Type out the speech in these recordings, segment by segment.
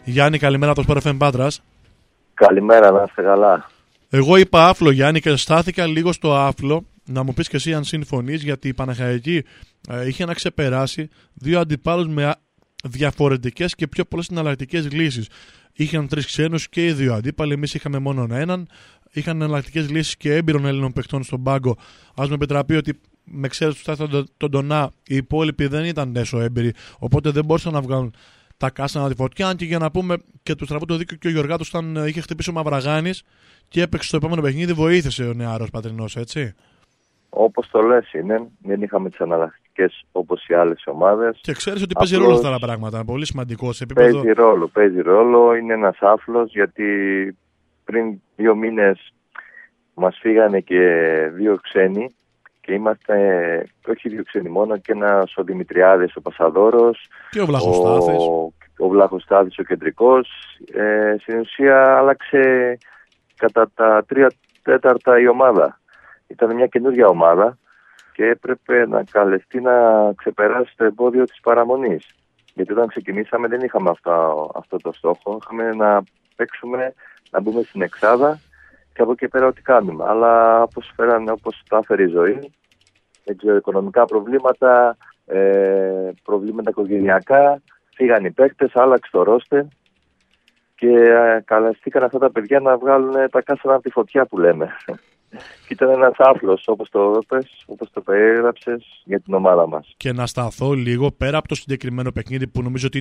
Γιάννη, καλημέρα από το Sport FM Πάτρας. Καλημέρα, να είστε καλά. Εγώ είπα άφλο, Γιάννη, και στάθηκα λίγο στο άφλο. Να μου πεις και εσύ αν συμφωνείς, γιατί η Παναχαϊκή είχε να ξεπεράσει δύο αντιπάλους με διαφορετικές και πιο πολλές εναλλακτικές λύσεις. Είχαν τρεις ξένους και οι δύο αντίπαλοι, εμείς είχαμε μόνο έναν. Είχαν εναλλακτικές λύσεις και έμπειρων Έλληνων παιχτών στον πάγκο. Ας με επιτραπεί ότι με εξαίρεση του Στάθη τον Ντονά, οι υπόλοιποι δεν ήταν έσω έμπειροι, οπότε δεν μπορούσαν να βγάλουν τα κάστανα τη φωτιά. Αν και για να πούμε και του στραβού το δίκιο, και ο Γιωργάτος, όταν είχε χτυπήσει ο Μαυραγάνης και έπαιξε στο επόμενο παιχνίδι, βοήθησε ο νεαρός πατρινός, έτσι. Όπως το λες είναι, δεν είχαμε τις αναλλακτικές όπως οι άλλες ομάδες. Και ξέρεις ότι παίζει ρόλο αυτά τα πράγματα, πολύ σημαντικό σε επίπεδο. Παίζει ρόλο, είναι ένας άφλος, γιατί πριν 2 μήνες μας φύγανε και 2 ξένοι και είμαστε, όχι 2 ξένοι μόνο, και ένας ο Δημητριάδης ο Πασαδόρος και ο Βλαχοστάθης. Ο Βλαχοστάθης ο κεντρικός. Στην ουσία άλλαξε κατά τα 3/4 η ομάδα. Ήταν μια καινούργια ομάδα και έπρεπε να καλεστεί να ξεπεράσει το εμπόδιο της παραμονής. Γιατί όταν ξεκινήσαμε δεν είχαμε αυτό το στόχο. Είχαμε να παίξουμε, να μπούμε στην εξάδα και από εκεί πέρα ό,τι κάνουμε. Αλλά όπως τα έφερε η ζωή, οικονομικά προβλήματα, προβλήματα οικογενειακά, φύγαν οι παίκτες, άλλαξε το ρόστερ και καλεστήκαν αυτά τα παιδιά να βγάλουν τα κάστανα από τη φωτιά που λέμε. Και ήταν ένας άφλος, όπως το είπες, όπως το περιγράψες, για την ομάδα μας. Και να σταθώ λίγο πέρα από το συγκεκριμένο παιχνίδι που νομίζω ότι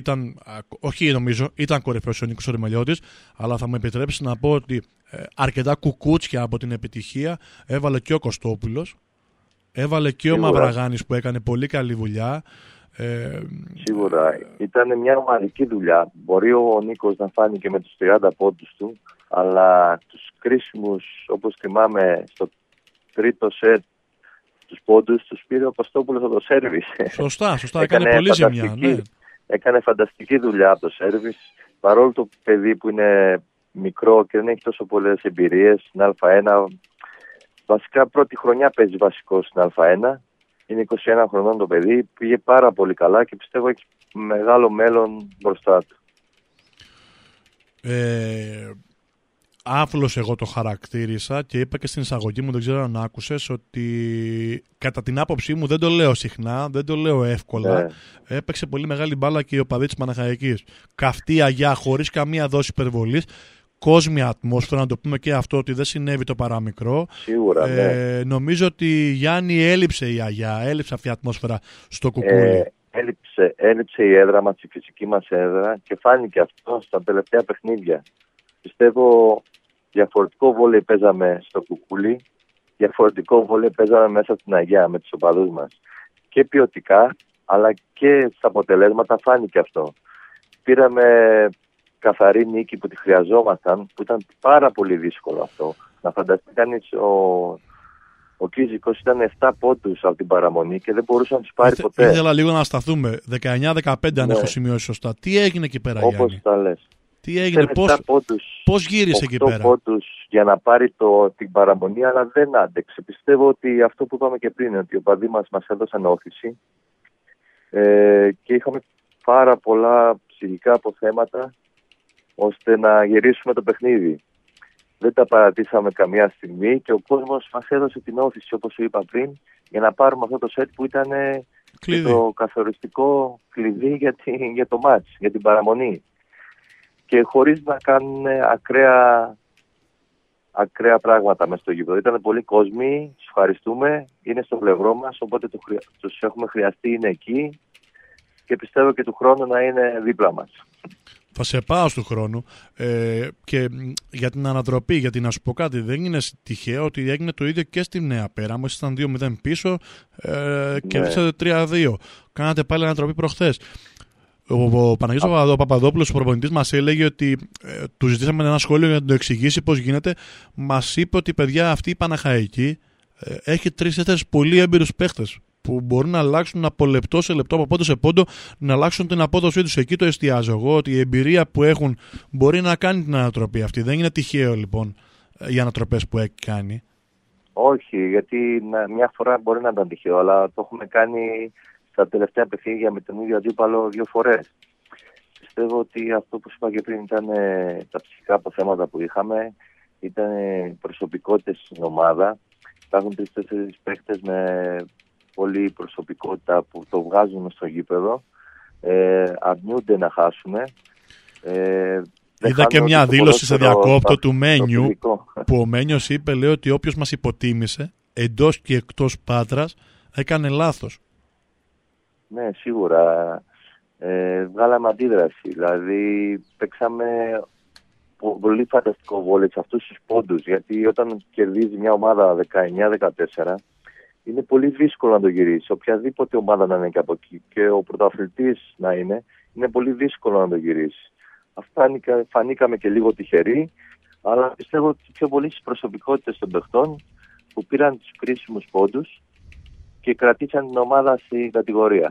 ήταν κορυφαίος ο Νίκος Οριμελιώτης, αλλά θα μου επιτρέψει να πω ότι αρκετά κουκούτσια από την επιτυχία έβαλε και ο Κωστόπουλος, έβαλε και ο Μαυραγάνης που έκανε πολύ καλή δουλειά. Σίγουρα ήταν μια ομαδική δουλειά. Μπορεί ο Νίκος να φάνηκε με τους 30 πόντους του, αλλά τους κρίσιμους, όπως θυμάμαι, στο τρίτο σετ, τους πόντους τους πήρε ο Κωστόπουλος από το σέρβις. Σωστά, έκανε πολύ ζημιά. Ναι. Έκανε φανταστική δουλειά από το σέρβις, παρόλο το παιδί που είναι μικρό και δεν έχει τόσο πολλές εμπειρίες στην Α1. Βασικά πρώτη χρονιά παίζει βασικό στην Α1. Είναι 21 χρονών το παιδί, πήγε πάρα πολύ καλά και πιστεύω έχει μεγάλο μέλλον μπροστά του. Άφλος εγώ το χαρακτήρισα και είπα και στην εισαγωγή μου, δεν ξέρω αν άκουσες, ότι κατά την άποψή μου, δεν το λέω συχνά, δεν το λέω εύκολα, έπαιξε πολύ μεγάλη μπάλα και η οπαδή της Παναχαϊκής. Καυτή αγιά, χωρίς καμία δόση υπερβολής, κόσμια ατμόσφαιρα, να το πούμε και αυτό, ότι δεν συνέβη το παραμικρό. Σίγουρα, ναι. Νομίζω ότι, Γιάννη, έλειψε η αγιά, έλειψε αυτή η ατμόσφαιρα στο κουκούλι. Έλειψε η έδρα μας, η φυσική μας έδρα, και φάνηκε αυτό στα τελευταία παιχνίδια. Πιστεύω διαφορετικό βόλεϊ παίζαμε στο κουκούλι, διαφορετικό βόλεϊ παίζαμε μέσα στην αγιά με τους οπαδούς μας. Και ποιοτικά, αλλά και στα αποτελέσματα φάνηκε αυτό. Πήραμε καθαρή νίκη που τη χρειαζόμασταν, που ήταν πάρα πολύ δύσκολο αυτό. Να φανταστεί κανείς, ο Κίζικος ήταν 7 πόντους από την παραμονή και δεν μπορούσε να τους πάρει ποτέ. Ήθελα λίγο να σταθούμε. 19-15 αν έχω σημειώσει σωστά. Τι έγινε εκεί πέρα, Γιάννη? Όπως τα λες. Τι έγινε, πώς γύρισε εκεί πέρα? 8 πόντους για να πάρει την παραμονή, αλλά δεν άντεξε. Πιστεύω ότι αυτό που είπαμε και πριν, ότι οι οπαδοί μας έδωσαν όθηση και είχαμε πάρα πολλά ψυχικά αποθέματα ώστε να γυρίσουμε το παιχνίδι. Δεν τα παρατήσαμε καμία στιγμή και ο κόσμος μας έδωσε την όθηση, όπως σου είπα πριν, για να πάρουμε αυτό το σετ που ήταν το καθοριστικό κλειδί για το μάτς, για την παραμονή. Και χωρίς να κάνουν ακραία πράγματα μέσα στο γήπεδο. Ήταν πολλοί κόσμοι, τους ευχαριστούμε, είναι στο πλευρό μας, οπότε τους έχουμε χρειαστεί, είναι εκεί και πιστεύω και του χρόνου να είναι δίπλα μας. Θα σε πάω του χρόνου και για την ανατροπή, γιατί να σου πω κάτι, δεν είναι τυχαίο ότι έγινε το ίδιο και στη Νέα Πέρα. Μόλις ήταν 2-0 πίσω και δείξατε 3-2. Κάνατε πάλι ανατροπή προχθές. Ο Παναγιώτης Παπαδόπουλος, ο προπονητής, μας έλεγε ότι του ζητήσαμε ένα σχόλιο για να το εξηγήσει πώς γίνεται. Μας είπε ότι, παιδιά, αυτή η Παναχαϊκή έχει 3-4 πολύ έμπειρους παίχτες που μπορούν να αλλάξουν από λεπτό σε λεπτό, από πόντο σε πόντο, να αλλάξουν την απόδοσή τους. Εκεί το εστιάζω εγώ, ότι η εμπειρία που έχουν μπορεί να κάνει την ανατροπή αυτή. Δεν είναι τυχαίο λοιπόν οι ανατροπές που έχει κάνει. Όχι, γιατί μια φορά μπορεί να ήταν τυχαίο, αλλά το έχουμε κάνει στα τελευταία παιχνίδια με τον ίδιο αντίπαλο 2 φορές. πιστεύω ότι αυτό που σου είπα και πριν ήταν τα ψυχικά αποθέματα που είχαμε, ήταν προσωπικότητες στην ομάδα. Υπάρχουν 3-4 παίκτες με πολλή προσωπικότητα που το βγάζουν στο γήπεδο, αρνιούνται να χάσουν. Είδα και μια δήλωση σε διακόπτω του Μένιου, που ο Μένιος είπε, λέει, ότι όποιος μας υποτίμησε εντός και εκτός Πάτρας έκανε λάθος. Ναι, σίγουρα. Βγάλαμε αντίδραση. Δηλαδή παίξαμε πολύ φανταστικό βόλεϊ σε αυτούς τους πόντους, γιατί όταν κερδίζει μια ομάδα 19-14 είναι πολύ δύσκολο να το γυρίσει. Οποιαδήποτε ομάδα να είναι και από εκεί και ο πρωταθλητής να είναι πολύ δύσκολο να το γυρίσει. Φανήκαμε και λίγο τυχεροί, αλλά πιστεύω ότι πιο πολύ στις προσωπικότητες των παιχτών που πήραν τους κρίσιμους πόντους και κρατήσαν την ομάδα στην κατηγορία.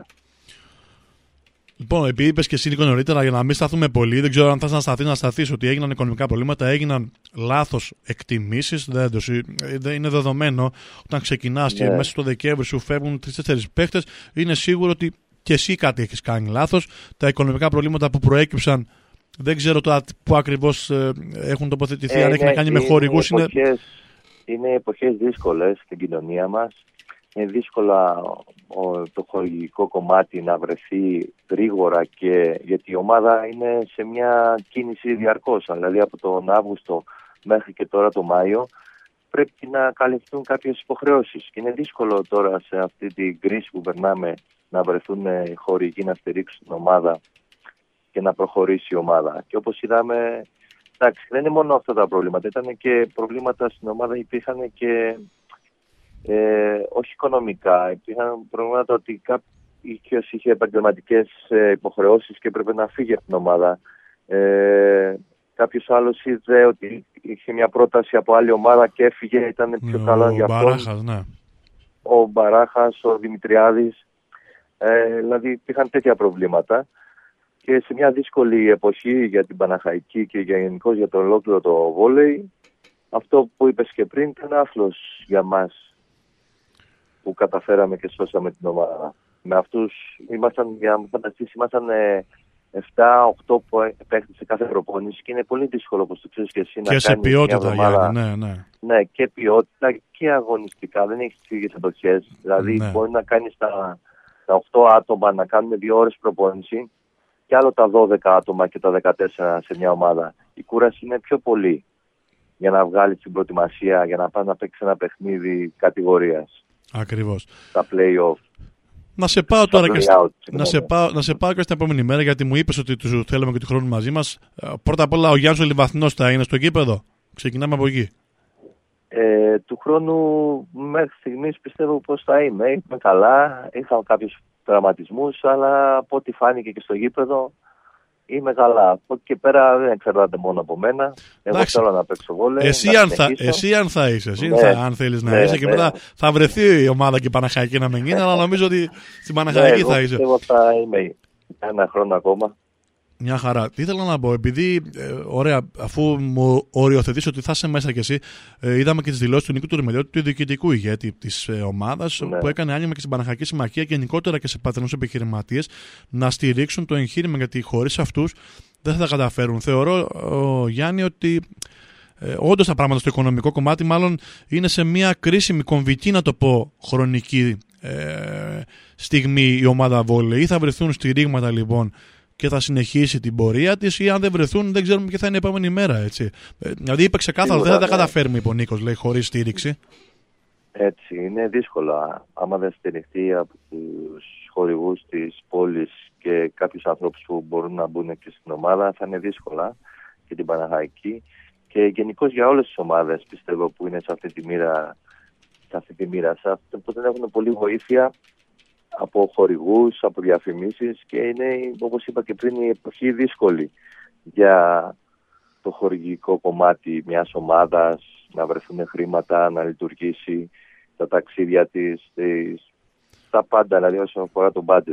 Λοιπόν, επειδή είπες και εσύ λίγο νωρίτερα, για να μην σταθούμε πολύ, δεν ξέρω αν θες να σταθείς ότι έγιναν οικονομικά προβλήματα, έγιναν λάθος εκτιμήσεις. Δεν είναι δεδομένο όταν ξεκινάς και μέσα στο Δεκέμβρη σου φεύγουν 3-4 παίχτες, είναι σίγουρο ότι και εσύ κάτι έχεις κάνει λάθος. Τα οικονομικά προβλήματα που προέκυψαν, δεν ξέρω τώρα πού ακριβώς έχουν τοποθετηθεί, αν έχει να κάνει με χορηγούς. Είναι εποχές δύσκολες στην κοινωνία μας. Είναι δύσκολα το χορηγικό κομμάτι να βρεθεί γρήγορα, και γιατί η ομάδα είναι σε μια κίνηση διαρκώς. Δηλαδή από τον Αύγουστο μέχρι και τώρα το Μάιο πρέπει να καλυφθούν κάποιες υποχρεώσεις. Και είναι δύσκολο τώρα σε αυτή την κρίση που περνάμε να βρεθούν χορηγοί να στηρίξουν την ομάδα και να προχωρήσει η ομάδα. Και όπως είδαμε, εντάξει, δεν είναι μόνο αυτά τα προβλήματα. Ήταν και προβλήματα στην ομάδα, υπήρχαν και όχι οικονομικά. Υπήρχαν προβλήματα ότι κάποιος είχε επαγγελματικές υποχρεώσεις και έπρεπε να φύγει από την ομάδα. Κάποιος άλλος είδε ότι είχε μια πρόταση από άλλη ομάδα και έφυγε, ήταν πιο καλό για αυτόν. Μπαράχας, ναι. Ο Μπαράχας, ο Δημητριάδης. Δηλαδή υπήρχαν τέτοια προβλήματα. Και σε μια δύσκολη εποχή για την Παναχαϊκή και γενικώς για το ολόκληρο το βόλεϊ, αυτό που είπες και πριν ήταν άθλος για μας που καταφέραμε και σώσαμε την ομάδα. Με αυτούς ήμασταν, για να φανταστείς, ήμασταν 7-8 παίκτες σε κάθε προπόνηση και είναι πολύ δύσκολο, όπως το ξέρεις και εσύ, και να σε ποιότητα, Γιάννη, ναι, και ποιότητα και αγωνιστικά. Δεν έχεις τις ίδιες εποχές. Δηλαδή μπορεί να κάνεις τα 8 άτομα να κάνουν 2 ώρες προπόνηση και άλλο τα 12 άτομα και τα 14 σε μια ομάδα. Η κούραση είναι πιο πολύ για να βγάλεις την προετοιμασία, για να πας να παίξεις ένα παιχνίδι κατηγορίας. Ακριβώς. Τα play-off. Να σε πάω τώρα και στην επόμενη μέρα, γιατί μου είπες ότι τους θέλουμε και του χρόνου μαζί μας. Πρώτα απ' όλα, ο Γιάννης ο Λιβαθινός θα είναι στο γήπεδο. Ξεκινάμε από εκεί. Του χρόνου μέχρι στιγμής πιστεύω πως θα είμαι. Είμαι καλά. Είχα κάποιους τραυματισμούς, αλλά από ό,τι φάνηκε και στο γήπεδο είμαι καλά. Από εκεί και πέρα δεν εξαρτάται μόνο από μένα. Εγώ θέλω να παίξω βόλεϊ. Εσύ αν θα είσαι, αν θέλεις να είσαι, και μετά θα βρεθεί η ομάδα και η Παναχαϊκή να μην γίνει, αλλά νομίζω ότι στην Παναχαϊκή θα είσαι. Εγώ θα είμαι ένα χρόνο ακόμα. Μια χαρά. Τι ήθελα να πω, επειδή ωραία, αφού μου οριοθετείς ότι θα είσαι μέσα κι εσύ, είδαμε και τις δηλώσεις του Νίκου του Ρημελιώτη, του διοικητικού ηγέτη της ομάδας, που έκανε άνοιγμα και στην Παναχαϊκή Συμμαχία και γενικότερα και σε πατρινούς επιχειρηματίες να στηρίξουν το εγχείρημα, γιατί χωρίς αυτούς δεν θα τα καταφέρουν. Θεωρώ, Γιάννη, ότι όντως τα πράγματα στο οικονομικό κομμάτι μάλλον είναι σε μια κρίσιμη, κομβική, να το πω, χρονική στιγμή η ομάδα βόλεϊ. Ή θα βρεθούν στηρίγματα λοιπόν και θα συνεχίσει την πορεία της, ή αν δεν βρεθούν δεν ξέρουμε ποια θα είναι η επόμενη μέρα, έτσι. Δηλαδή είπε ξεκάθαρα, δεν θα τα καταφέρουμε, είπε ο Νίκος, λέει, χωρίς στήριξη. Έτσι, είναι δύσκολο. Άμα δεν στηριχτεί από τους χορηγούς της πόλης και κάποιους ανθρώπους που μπορούν να μπουν και στην ομάδα, θα είναι δύσκολα και την Παναχαϊκή. Και γενικώς για όλες τις ομάδες, πιστεύω, που είναι σε αυτή τη μοίρα, που δεν έχουν πολύ βοήθεια από χορηγούς, από διαφημίσεις, και είναι, όπως είπα και πριν, η εποχή δύσκολη για το χορηγικό κομμάτι μιας ομάδας, να βρεθούν χρήματα, να λειτουργήσει, τα ταξίδια της, τα πάντα, δηλαδή όσον αφορά το budget.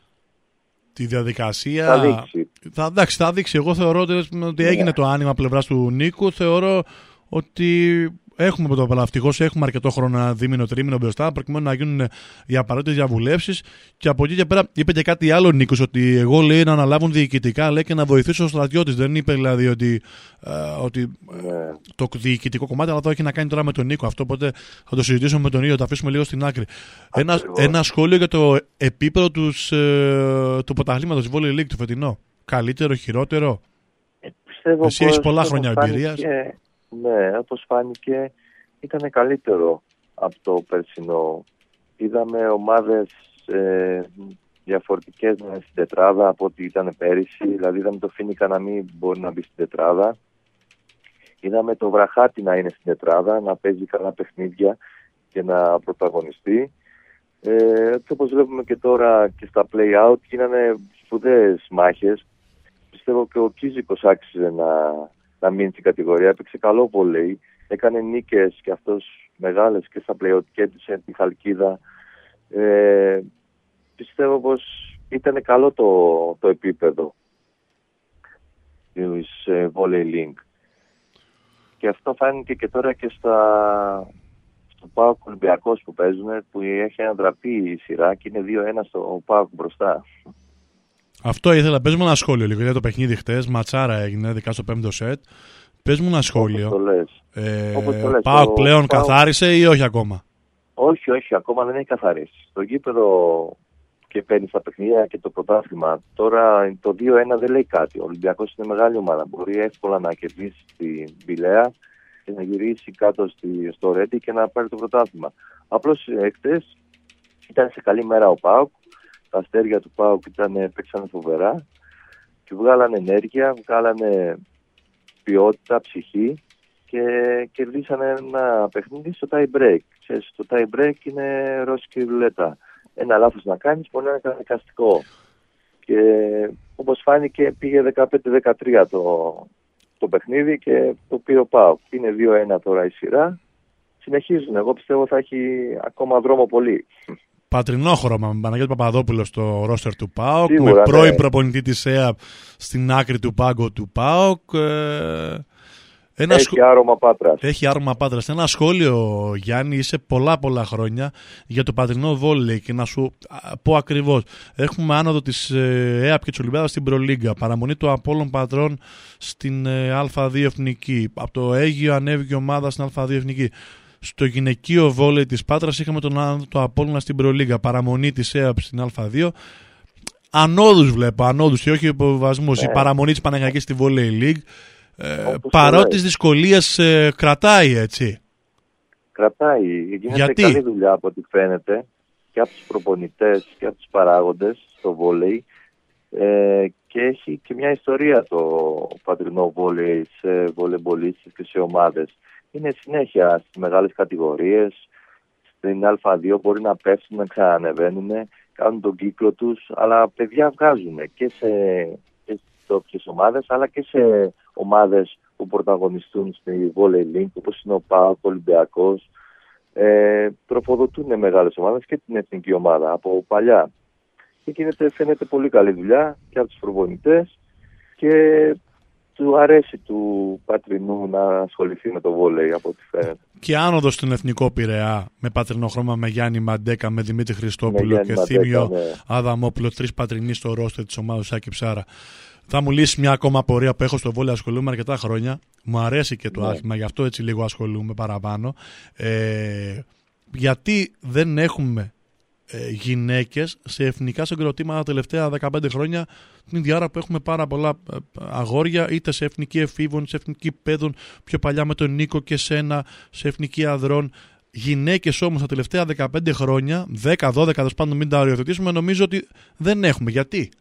Τη διαδικασία θα δείξει. Θα δείξει. Εγώ θεωρώ ότι έγινε το άνοιγμα πλευράς του Νίκου. Θεωρώ ότι έχουμε ευτυχώς έχουμε αρκετό χρόνο, ένα δίμηνο, τρίμηνο μπροστά, προκειμένου να γίνουν οι απαραίτητες διαβουλεύσεις. Και από εκεί και πέρα είπε και κάτι άλλο ο Νίκος, ότι εγώ λέει να αναλάβουν διοικητικά, λέει, και να βοηθήσω ο στρατιώτης. Δεν είπε δηλαδή ότι το διοικητικό κομμάτι, αλλά το έχει να κάνει τώρα με τον Νίκο αυτό. Οπότε θα το συζητήσουμε με τον ίδιο, το αφήσουμε λίγο στην άκρη. Ένα σχόλιο για το επίπεδο του πρωταθλήματος Volley League του φετινό. Καλύτερο, χειρότερο? Εσύ έχεις πολλά χρόνια εμπειρίας. Ναι, όπως φάνηκε ήταν καλύτερο από το περσινό. Είδαμε ομάδες διαφορετικές στην τετράδα από ό,τι ήταν πέρυσι. Δηλαδή είδαμε το Φίνικα να μην μπορεί να μπει στην τετράδα. Είδαμε το Βραχάτη να είναι στην τετράδα, να παίζει καλά παιχνίδια και να πρωταγωνιστεί. Όπως βλέπουμε και τώρα και στα play-out, γίνανε σπουδαίες μάχες. Πιστεύω και ο Κίζικος άξιζε να μείνει στην κατηγορία. Έπαιξε καλό βόλεϊ. Έκανε νίκες και αυτός μεγάλες και στα play-out, κέρδισε τη Χαλκίδα. Πιστεύω πως ήταν καλό το επίπεδο της Volley League. Και αυτό φάνηκε και τώρα και στο ΠΑΟΚ Ολυμπιακός που παίζουν, που έχει ανατραπεί η σειρά και είναι 2-1 στο ΠΑΟΚ μπροστά. Αυτό ήθελα. Πες μου ένα σχόλιο λίγο για το παιχνίδι χτες. Ματσάρα έγινε, ειδικά στο 5ο σετ. Πες μου ένα σχόλιο. Όπως το λες. ΠΑΟΚ πλέον καθάρισε ή όχι ακόμα? Όχι, ακόμα δεν έχει καθαρίσει. Στο γήπεδο και παίρνει στα παιχνίδια και το πρωτάθλημα. Τώρα το 2-1 δεν λέει κάτι. Ο Ολυμπιακός είναι μεγάλη ομάδα. Μπορεί εύκολα να κερδίσει την Πηλαία και να γυρίσει κάτω στο Ρέντι και να πάρει το πρωτάθλημα. Απλώς χτες ήταν σε καλή μέρα ο ΠΑΟΚ. Τα αστέρια του ΠΑΟΚ παίξανε φοβερά και βγάλανε ενέργεια, βγάλανε ποιότητα, ψυχή και κερδίσανε ένα παιχνίδι στο tie break. Ξέρεις, το tie break είναι ρώσικη ρουλέτα. Ένα λάθος να κάνεις μπορεί να είναι καταδικαστικό. Και όπως φάνηκε πήγε 15-13 το παιχνίδι και το πήρε ο ΠΑΟΚ. Είναι 2-1 τώρα η σειρά. Συνεχίζουν. Εγώ πιστεύω θα έχει ακόμα δρόμο πολύ. Πατρινόχρωμα με Παναγιώτη Παπαδόπουλο στο ρόστερ του ΠΑΟΚ, Σίγουρα, με πρώην προπονητή της ΕΑΠ στην άκρη του πάγκου του ΠΑΟΚ. Έχει άρωμα Πάτρας. Έχει άρωμα Πάτρας. Ένα σχόλιο, Γιάννη, είσαι πολλά χρόνια για το πατρινό βόλεϊ και να σου πω ακριβώς. Έχουμε άνοδο της ΕΑΠ και της Ολυμπιάδας στην Προλίγκα. Παραμονή του Απόλλων Πατρών στην Α2 Εθνική. Από το Αίγυο ανέβηκε η ομάδα στην Α2 Εθνική. Στο γυναικείο βόλεϊ της Πάτρας είχαμε τον άνοδο του Απόλλωνα στην Προλίγκα. Παραμονή της ΕΑΠ στην Α2. Ανόδους βλέπω, ανόδους και όχι υποβιβασμούς. Η παραμονή της Παναγιακής στη Volley League. Παρότι τις δυσκολίες κρατάει, έτσι. Κρατάει. Γίνεται καλή δουλειά από ό,τι φαίνεται και από τους προπονητές και από τους παράγοντες στο βόλεϊ και έχει και μια ιστορία το πατρινό βόλεϊ σε βολεμπολίστες και σε ομάδες. Είναι συνέχεια στις μεγάλες κατηγορίες. Στην Α2 μπορεί να πέφτουν, να ξανανεβαίνουν, κάνουν τον κύκλο τους, αλλά παιδιά βγάζουν και στις όποιες ομάδες, αλλά και σε ομάδες που πρωταγωνιστούν στη Volley League, όπως είναι ο ΠΑΟΚ, ο Ολυμπιακός. Τροφοδοτούν μεγάλες ομάδες και την εθνική ομάδα από παλιά. Και φαίνεται πολύ καλή δουλειά και από τους προπονητές και του αρέσει του πατρινού να ασχοληθεί με το βόλεϊ από ό,τι φαίνεται. Και άνοδος στον Εθνικό Πειραιά με πατρινό χρώμα, με Γιάννη Μαντέκα, με Δημήτρη Χριστόπουλο και Θήμιο Αδαμόπουλο, 3 πατρινοί στο ρόστερ της ομάδας Σάκη Ψάρα. Θα μου λύσει μια ακόμα απορία που έχω στο βόλεϊ, ασχολούμαι αρκετά χρόνια. Μου αρέσει και το άθλημα, γι' αυτό έτσι λίγο ασχολούμαι παραπάνω. Γιατί δεν έχουμε γυναίκες σε εθνικά συγκροτήματα τα τελευταία 15 χρόνια, την ίδια ώρα που έχουμε πάρα πολλά αγόρια, είτε σε εθνική εφήβων, σε εθνική παιδών, πιο παλιά με τον Νίκο και σένα, σε εθνική ανδρών. Γυναίκες όμως τα τελευταία 15 χρόνια, 10-12, τέλος πάντων μην τα οριοθετήσουμε, νομίζω ότι δεν έχουμε. Γιατί?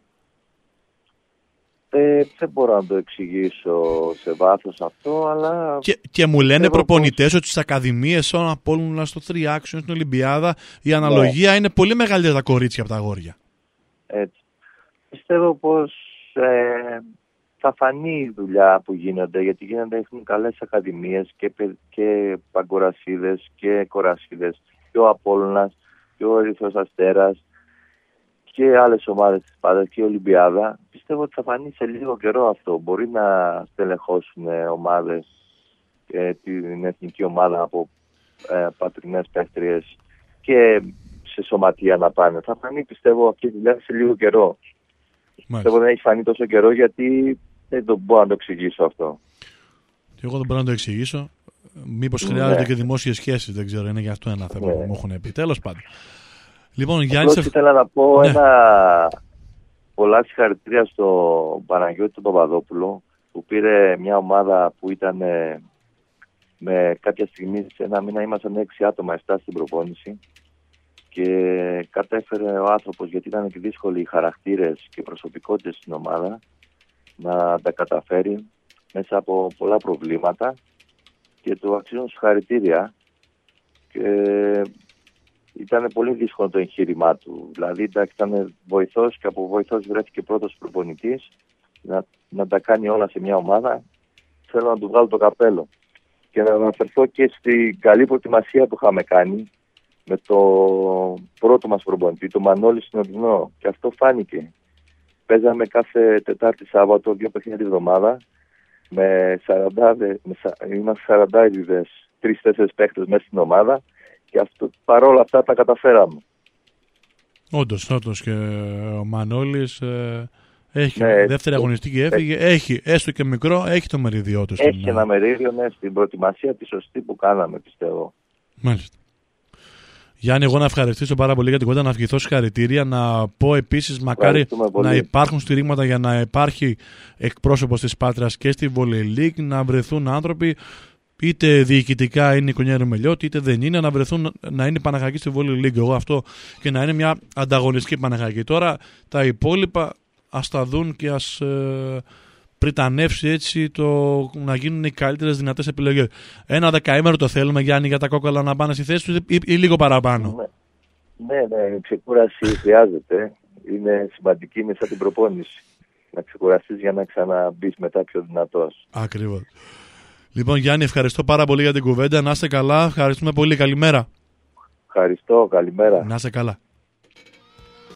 Δεν μπορώ να το εξηγήσω σε βάθος αυτό, αλλά... Και μου λένε προπονητές ότι στις ακαδημίες, στον Απόλλωνα, στο 3 Action, στην Ολυμπιάδα, η αναλογία είναι πολύ μεγαλύτερα τα κορίτσια από τα αγόρια. Έτσι. Πιστεύω πως θα φανεί η δουλειά που γίνονται, γιατί έχουν καλές ακαδημίες και παγκορασίδες και κορασίδες, και ο Απόλλωνας και ο Ερυθρός Αστέρας και άλλες ομάδες της Πάτρας και η Ολυμπιάδα. Πιστεύω ότι θα φανεί σε λίγο καιρό αυτό. Μπορεί να στελεχώσουν ομάδες την εθνική ομάδα από πατρινές παίκτριες και σε σωματεία να πάνε. Θα φανεί, πιστεύω, αυτή τη δουλειά σε λίγο καιρό. Πιστεύω δεν έχει φανεί τόσο καιρό, γιατί δεν μπορώ να το εξηγήσω αυτό. Και εγώ δεν μπορώ να το εξηγήσω. Μήπως χρειάζονται και δημόσιες σχέσεις, δεν ξέρω, είναι για αυτό ένα θέμα που μου έχουν πει. Τέλος πάντων. Λοιπόν, Γιάννη, ήθελα να πω πολλά συγχαρητήρια στον Παναγιώτη τον Παπαδόπουλο, που πήρε μια ομάδα που ήταν με κάποια στιγμή σε ένα μήνα ήμασταν 6 άτομα, 7 στην προπόνηση, και κατέφερε ο άνθρωπος, γιατί ήταν και δύσκολοι οι χαρακτήρες και προσωπικότητες στην ομάδα, να τα καταφέρει μέσα από πολλά προβλήματα, και του αξίζουν συγχαρητήρια. Και ήταν πολύ δύσκολο το εγχείρημά του. Δηλαδή ήταν βοηθός, και από βοηθός βρέθηκε πρώτος προπονητής, να τα κάνει όλα σε μια ομάδα. Θέλω να του βγάλω το καπέλο. Και να αναφερθώ και στην καλή προετοιμασία που είχαμε κάνει με το πρώτο μας προπονητή, το Μανώλη Συνοδεινό. Και αυτό φάνηκε. Παίζαμε κάθε Τετάρτη Σάββατο 2 παιχνίδια τη εβδομάδα. Είμαστε 40 3-4 παίκτες μέσα στην ομάδα, και παρόλα αυτά τα καταφέραμε. Όντως, και ο Μανώλης έχει δεύτερη αγωνιστική, έφυγε, έχει έστω και μικρό, έχει το μερίδιό του. Έχει ένα μερίδιο, στην προετοιμασία τη σωστή που κάναμε, πιστεύω. Μάλιστα. Γιάννη, εγώ να ευχαριστήσω πάρα πολύ για την κουβέντα, να ευχηθώ συγχαρητήρια. Να πω επίσης, μακάρι να υπάρχουν στηρίγματα για να υπάρχει εκπρόσωπος της Πάτρας και στη Volley League, να βρεθούν άνθρωποι, είτε διοικητικά είναι η οικογένεια Ρουμελιώτη, είτε δεν είναι, να βρεθούν, να είναι Παναχαϊκή στη Volley League. Εγώ αυτό, και να είναι μια ανταγωνιστική Παναχαϊκή. Τώρα τα υπόλοιπα ας τα δουν και ας πριτανεύσει έτσι να γίνουν οι καλύτερες δυνατές επιλογές. Ένα δεκαήμερο το θέλουμε, Γιάννη, για τα κόκκαλα να πάνε στη θέση τους, ή λίγο παραπάνω? Ναι, η ξεκούραση χρειάζεται. Είναι σημαντική, είναι σαν την προπόνηση. Να ξεκουραστείς για να ξαναμπείς μετά πιο δυνατός. Ακριβώς. Λοιπόν, Γιάννη, ευχαριστώ πάρα πολύ για την κουβέντα. Να είστε καλά. Ευχαριστούμε πολύ. Καλημέρα. Ευχαριστώ. Καλημέρα. Να είστε καλά.